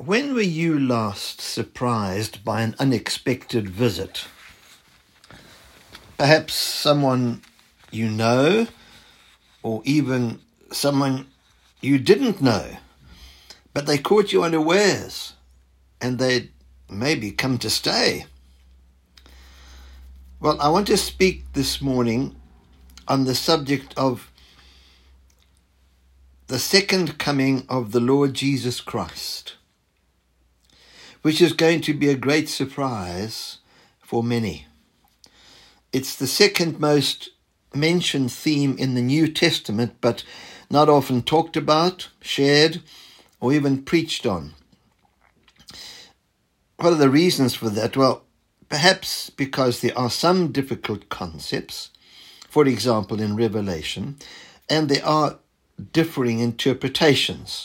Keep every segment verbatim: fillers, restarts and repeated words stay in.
When were you last surprised by an unexpected visit? Perhaps someone you know, or even someone you didn't know, but they caught you unawares, and they'd maybe come to stay. Well, I want to speak this morning on the subject of the second coming of the Lord Jesus Christ, which is going to be a great surprise for many. It's the second most mentioned theme in the New Testament, but not often talked about, shared, or even preached on. What are the reasons for that? Well, perhaps because there are some difficult concepts, for example in Revelation, and there are differing interpretations.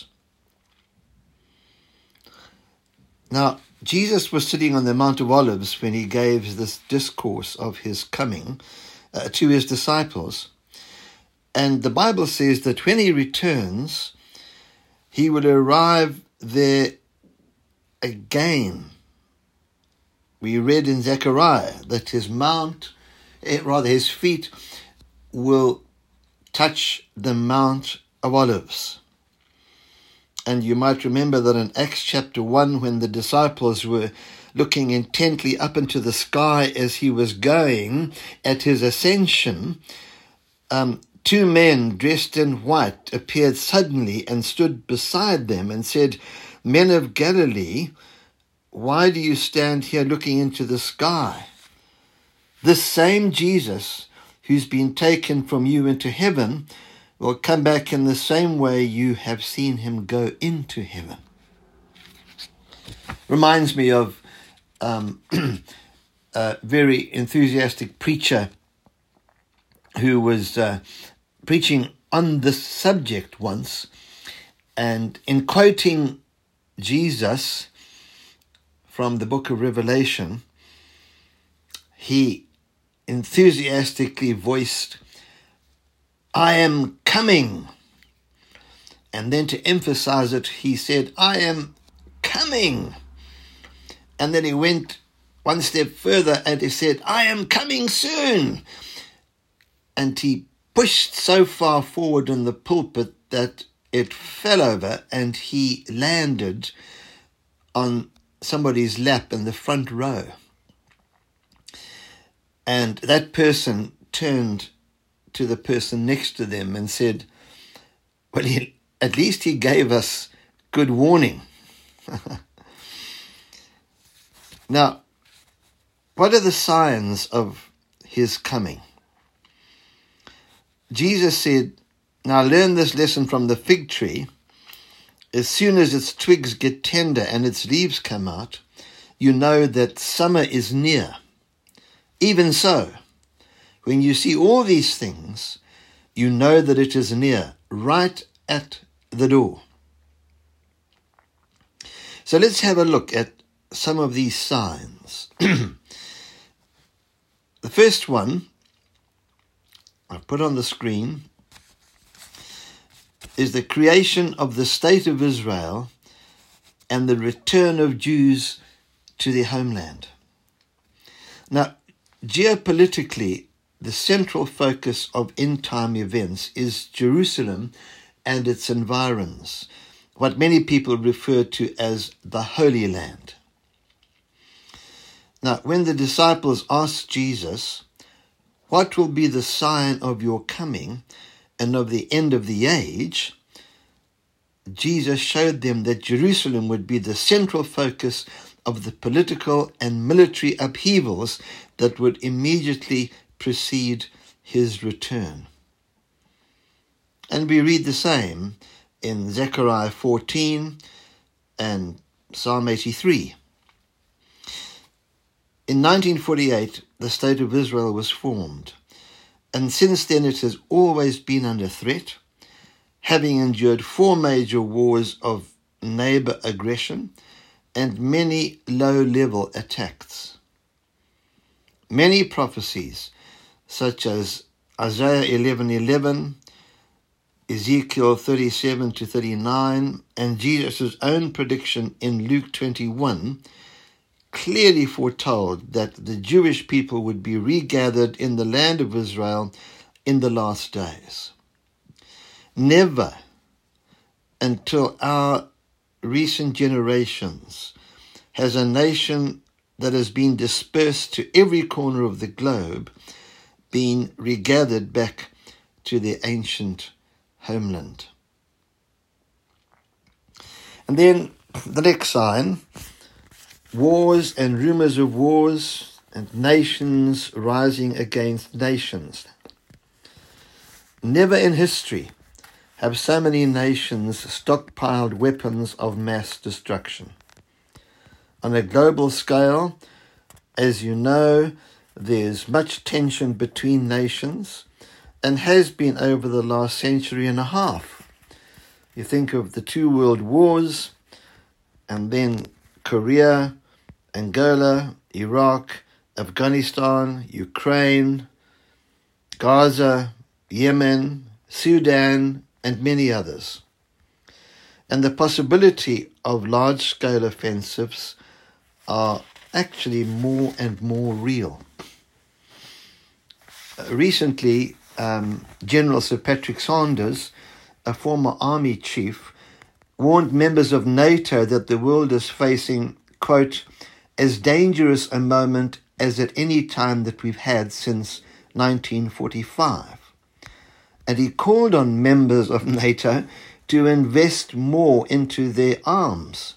Now, Jesus was sitting on the Mount of Olives when he gave this discourse of his coming uh, to his disciples. And the Bible says that when he returns, he will arrive there again. We read in Zechariah that his mount, rather his feet, will touch the Mount of Olives. And you might remember that in Acts chapter one, when the disciples were looking intently up into the sky as he was going at his ascension, um, two men dressed in white appeared suddenly and stood beside them and said, "Men of Galilee, why do you stand here looking into the sky? This same Jesus who's been taken from you into heaven will come back in the same way you have seen him go into heaven." Reminds me of um, a very enthusiastic preacher who was uh, preaching on this subject once, and in quoting Jesus from the book of Revelation, he enthusiastically voiced, "I am coming." And then to emphasize it, he said, "I am coming." And then he went one step further and he said, "I am coming soon." And he pushed so far forward in the pulpit that it fell over and he landed on somebody's lap in the front row. And that person turned to the person next to them and said, "Well, he, at least he gave us good warning." Now, what are the signs of his coming? Jesus said, "Now learn this lesson from the fig tree. As soon as its twigs get tender and its leaves come out, you know that summer is near. Even so, when you see all these things, you know that it is near, right at the door." So let's have a look at some of these signs. The first one, I've put on the screen, is the creation of the state of Israel and the return of Jews to their homeland. Now, geopolitically, the central focus of end-time events is Jerusalem and its environs, what many people refer to as the Holy Land. Now, when the disciples asked Jesus, "What will be the sign of your coming and of the end of the age?" Jesus showed them that Jerusalem would be the central focus of the political and military upheavals that would immediately precede his return. And we read the same in Zechariah fourteen and Psalm eighty-three. In nineteen forty-eight, the State of Israel was formed, and since then it has always been under threat, having endured four major wars of neighbor aggression and many low-level attacks. Many prophecies, such as Isaiah eleven eleven, Ezekiel thirty-seven to thirty-nine, and Jesus' own prediction in Luke twenty-one clearly foretold that the Jewish people would be regathered in the land of Israel in the last days. Never until our recent generations has a nation that has been dispersed to every corner of the globe been regathered back to their ancient homeland. And then the next sign, wars and rumors of wars and nations rising against nations. Never in history have so many nations stockpiled weapons of mass destruction. On a global scale, as you know, there's much tension between nations and has been over the last century and a half. You think of the two world wars, and then Korea, Angola, Iraq, Afghanistan, Ukraine, Gaza, Yemen, Sudan, and many others. And the possibility of large-scale offensives are actually more and more real. Recently, um, General Sir Patrick Sanders, a former army chief, warned members of NATO that the world is facing, quote, as dangerous a moment as at any time that we've had since nineteen forty-five. And he called on members of NATO to invest more into their arms.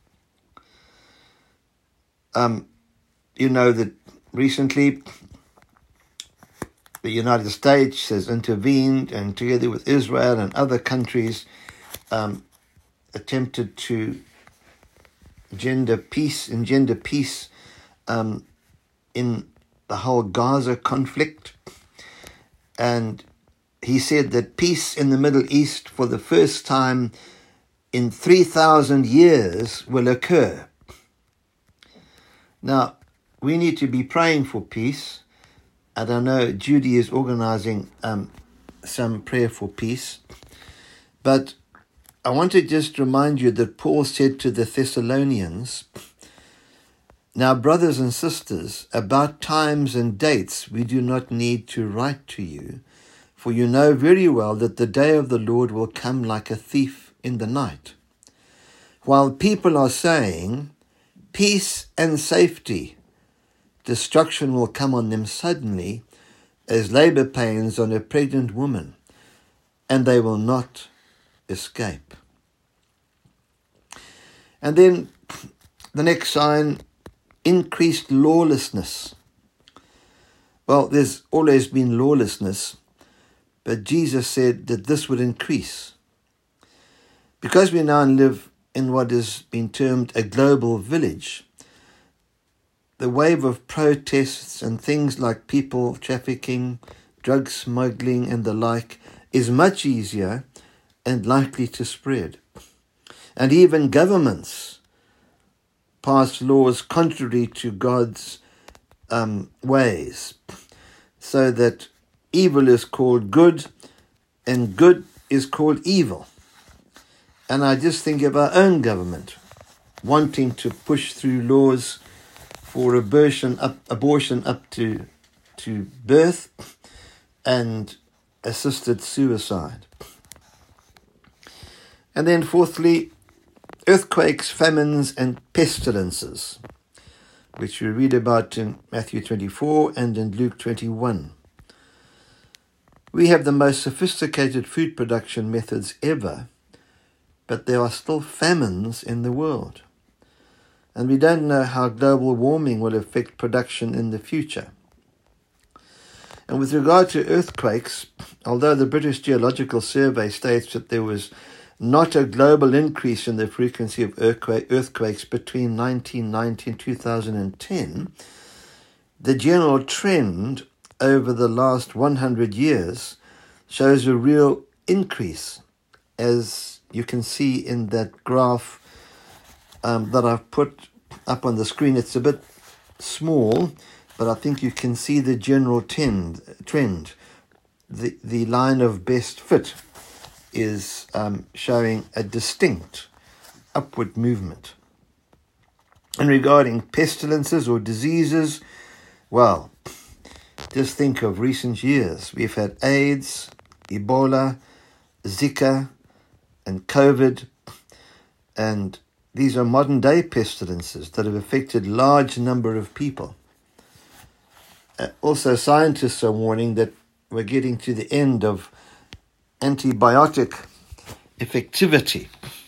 Um, you know that recently the United States has intervened and together with Israel and other countries um, attempted to gender peace, engender peace um, in the whole Gaza conflict. And he said that peace in the Middle East for the first time in three thousand years will occur. Now, we need to be praying for peace. And I know Judy is organizing um, some prayer for peace. But I want to just remind you that Paul said to the Thessalonians, now, brothers and sisters, about times and dates we do not need to write to you, for you know very well that the day of the Lord will come like a thief in the night. While people are saying, peace and safety, destruction will come on them suddenly as labor pains on a pregnant woman, and they will not escape. And then the next sign, increased lawlessness. Well, there's always been lawlessness, but Jesus said that this would increase. Because we now live in what has been termed a global village, the wave of protests and things like people trafficking, drug smuggling and the like is much easier and likely to spread. And even governments pass laws contrary to God's um, ways, so that evil is called good and good is called evil. And I just think of our own government wanting to push through laws for abortion up, abortion up to, to birth and assisted suicide. And then fourthly, earthquakes, famines, and pestilences, which we read about in Matthew twenty-four and in Luke twenty-one. We have the most sophisticated food production methods ever, but there are still famines in the world. And we don't know how global warming will affect production in the future. And with regard to earthquakes, although the British Geological Survey states that there was not a global increase in the frequency of earthquakes between nineteen ninety and two thousand ten, the general trend over the last one hundred years shows a real increase, as you can see in that graph um, that I've put up on the screen. It's a bit small, but I think you can see the general trend. trend. The, the line of best fit is um, showing a distinct upward movement. And regarding pestilences or diseases, well, just think of recent years. We've had AIDS, Ebola, Zika, and COVID, and these are modern-day pestilences that have affected large number of people. Uh, also, scientists are warning that we're getting to the end of antibiotic effectivity.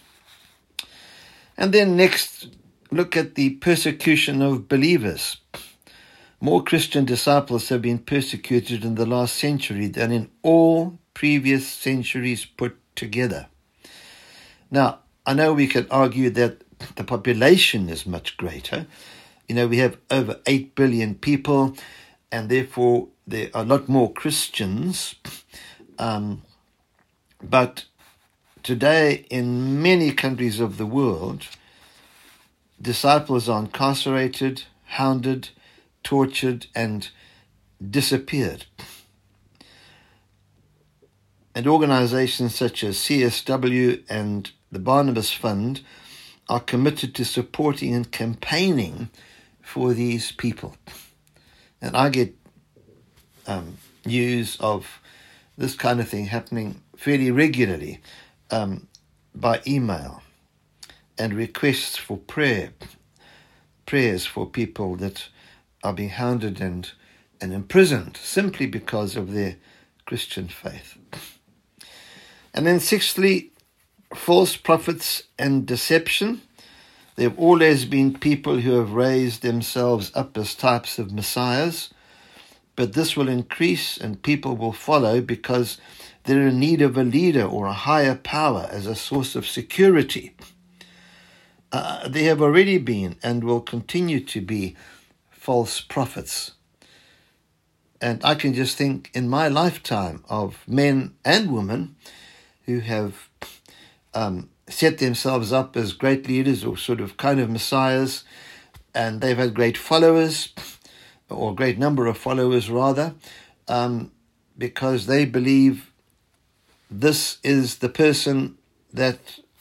And then next, look at the persecution of believers. More Christian disciples have been persecuted in the last century than in all previous centuries put together. Now, I know we could argue that the population is much greater. You know, we have over eight billion people, and therefore there are a lot more Christians. Um, but today, in many countries of the world, disciples are incarcerated, hounded, tortured, and disappeared. And organizations such as C S W and the Barnabas Fund are committed to supporting and campaigning for these people. And I get um, news of this kind of thing happening fairly regularly um, by email, and requests for prayer, prayers for people that are being hounded and, and imprisoned simply because of their Christian faith. And then sixthly, false prophets and deception. There have always been people who have raised themselves up as types of messiahs, but this will increase and people will follow because they're in need of a leader or a higher power as a source of security. Uh, there have already been and will continue to be false prophets. And I can just think in my lifetime of men and women who have um, set themselves up as great leaders or sort of kind of messiahs, and they've had great followers, or a great number of followers rather, um, because they believe this is the person that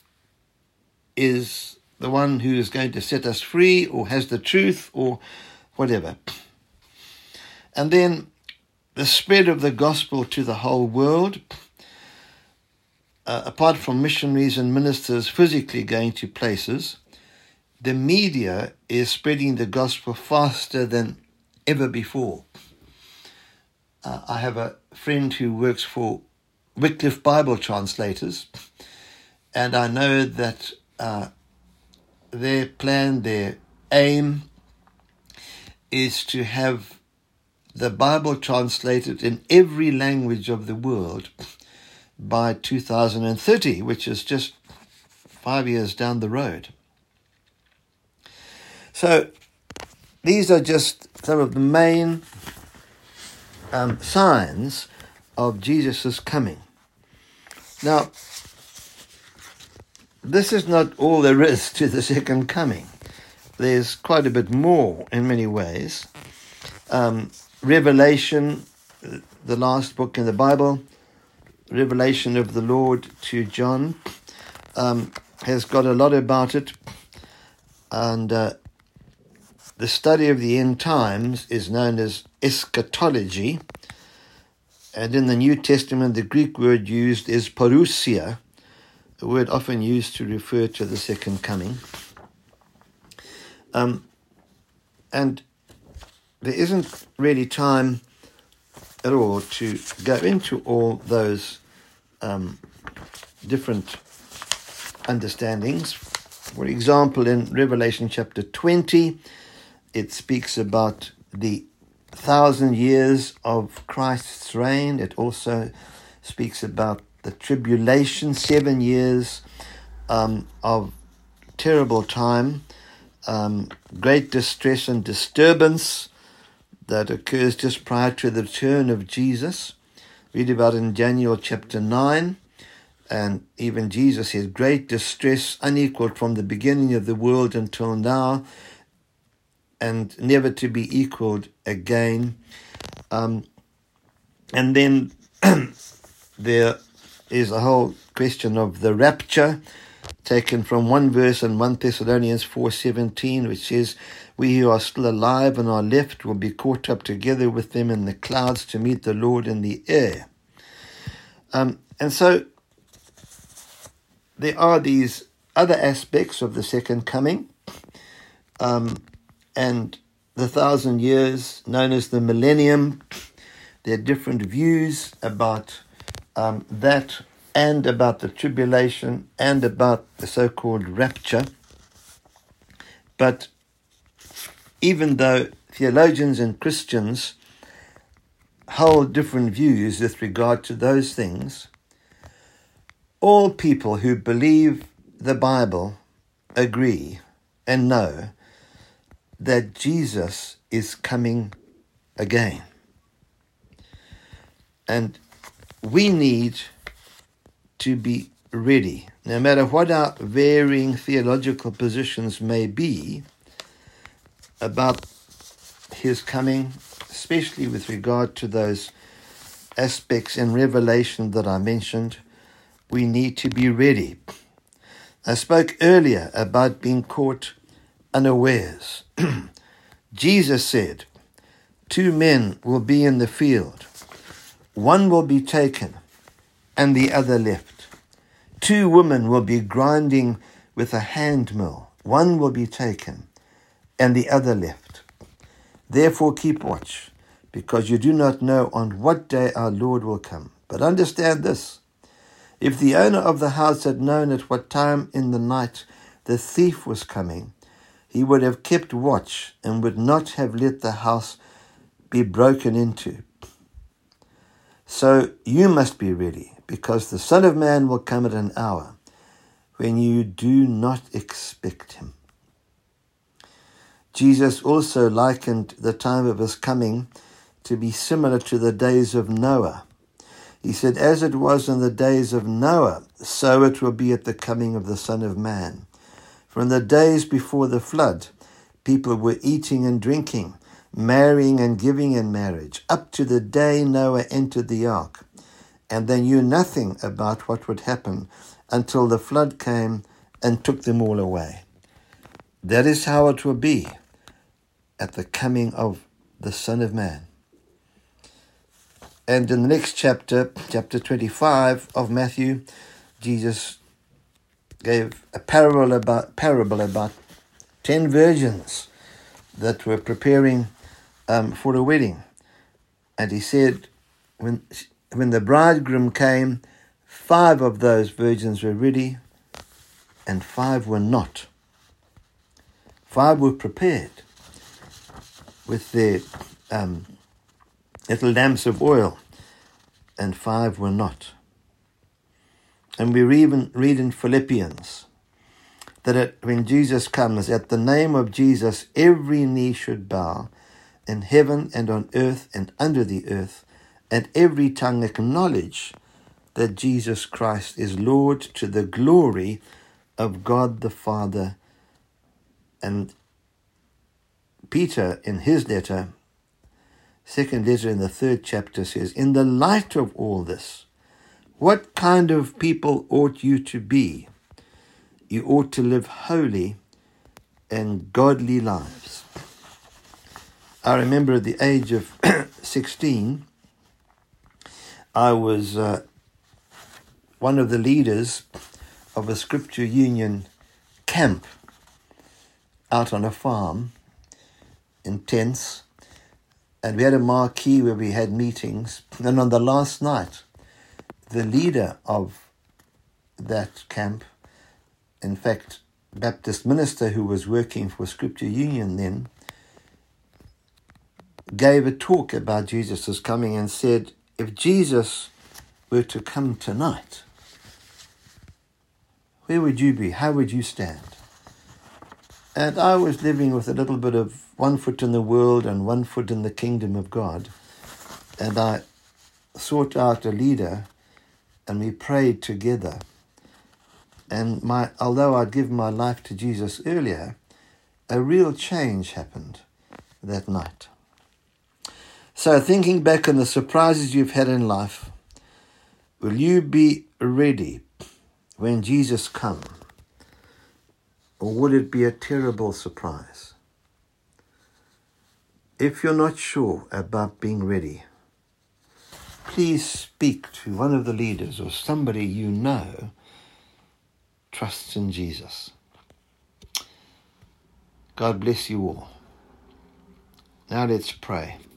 is the one who is going to set us free or has the truth or whatever. And then the spread of the gospel to the whole world. Uh, apart from missionaries and ministers physically going to places, the media is spreading the gospel faster than ever before. Uh, I have a friend who works for Wycliffe Bible Translators, and I know that uh, their plan, their aim, is to have the Bible translated in every language of the world by two thousand thirty, which is just five years down the road. So these are just some of the main um, signs of Jesus' coming. Now, this is not all there is to the second coming. There's quite a bit more in many ways. Um, Revelation, the last book in the Bible, Revelation of the Lord to John, um, has got a lot about it. And uh, the study of the end times is known as eschatology. And in the New Testament, the Greek word used is parousia, a word often used to refer to the second coming. Um, and there isn't really time at all to go into all those um, different understandings. For example, in Revelation chapter twenty, it speaks about the thousand years of Christ's reign. It also speaks about the tribulation, seven years um, of terrible time, um, great distress and disturbance that occurs just prior to the return of Jesus. Read about it in Daniel chapter nine. And even Jesus says, great distress, unequaled from the beginning of the world until now, and never to be equaled again. Um, and then there is the whole question of the rapture, taken from one verse in First Thessalonians four seventeen, which says, "We who are still alive and are left will be caught up together with them in the clouds to meet the Lord in the air." Um, and so there are these other aspects of the second coming, um, and the thousand years known as the millennium. There are different views about um, that, and about the tribulation, and about the so-called rapture. But even though theologians and Christians hold different views with regard to those things, all people who believe the Bible agree and know that Jesus is coming again. And we need to be ready, no matter what our varying theological positions may be about his coming, especially with regard to those aspects in Revelation that I mentioned. We need to be ready. I spoke earlier about being caught unawares. Jesus said, two men will be in the field. One will be taken and the other left. Two women will be grinding with a hand mill. One will be taken and the other left. Therefore keep watch, because you do not know on what day our Lord will come. But understand this, if the owner of the house had known at what time in the night the thief was coming, he would have kept watch and would not have let the house be broken into. So you must be ready, because the Son of Man will come at an hour when you do not expect him. Jesus also likened the time of his coming to be similar to the days of Noah. He said, as it was in the days of Noah, so it will be at the coming of the Son of Man. From the days before the flood, people were eating and drinking, marrying and giving in marriage, up to the day Noah entered the ark. And they knew nothing about what would happen until the flood came and took them all away. That is how it will be at the coming of the Son of Man. And in the next chapter, chapter twenty-five of Matthew, Jesus gave a parable about parable about ten virgins that were preparing um, for a wedding. And he said, when when the bridegroom came, five of those virgins were ready and five were not. Five were prepared with their um, little lamps of oil, and five were not. And we even read in Philippians that it, when Jesus comes, at the name of Jesus, every knee should bow in heaven and on earth and under the earth, and every tongue acknowledge that Jesus Christ is Lord, to the glory of God the Father. And Peter, in his letter, second letter in the third chapter, says, in the light of all this, what kind of people ought you to be? You ought to live holy and godly lives. I remember at the age of sixteen, I was uh, one of the leaders of a Scripture Union camp out on a farm in tents, and we had a marquee where we had meetings. And on the last night, the leader of that camp, in fact, Baptist minister who was working for Scripture Union then, gave a talk about Jesus' coming and said, if Jesus were to come tonight, where would you be? How would you stand? And I was living with a little bit of one foot in the world and one foot in the kingdom of God. And I sought out a leader and we prayed together. And my, although I'd given my life to Jesus earlier, a real change happened that night. So thinking back on the surprises you've had in life, will you be ready when Jesus comes? Or would it be a terrible surprise? If you're not sure about being ready, please speak to one of the leaders or somebody you know trusts in Jesus. God bless you all. Now let's pray.